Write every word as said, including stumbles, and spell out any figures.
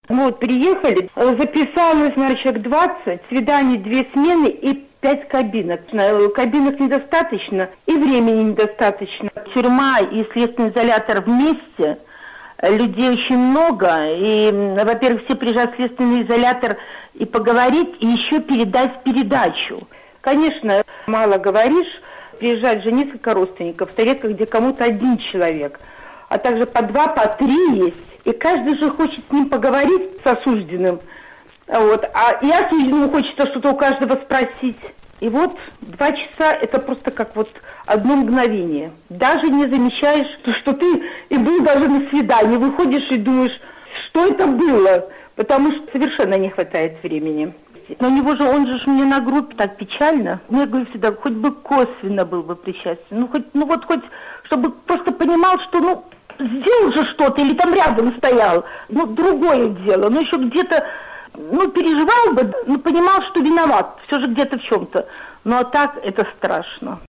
Вот, приехали, записалось, наверное, человек двадцать, свиданий две смены и пять кабинок. Кабинок недостаточно и времени недостаточно. Тюрьма и следственный изолятор вместе, людей очень много, и, во-первых, все приезжают в следственный изолятор и поговорить, и еще передать передачу. Конечно, мало говоришь, приезжает же несколько родственников, это редко где кому-то один человек, а также по два, по три есть, и каждый же хочет с ним поговорить, с осужденным, вот, а и осужденному хочется что-то у каждого спросить. И вот два часа это просто как вот одно мгновение. Даже не замечаешь, что ты и был даже на свидании, выходишь и думаешь, что это было, потому что совершенно не хватает времени. Но у него же, он же мне на группе так печально. Ну, я говорю всегда, хоть бы косвенно был бы причастен. Ну, хоть, ну вот хоть, чтобы просто понимал, что, ну, сделал же что-то или там рядом стоял. Ну, другое дело. Ну, еще где-то, ну, переживал бы, ну, понимал, что виноват. Все же где-то в чем-то. Ну, а так это страшно.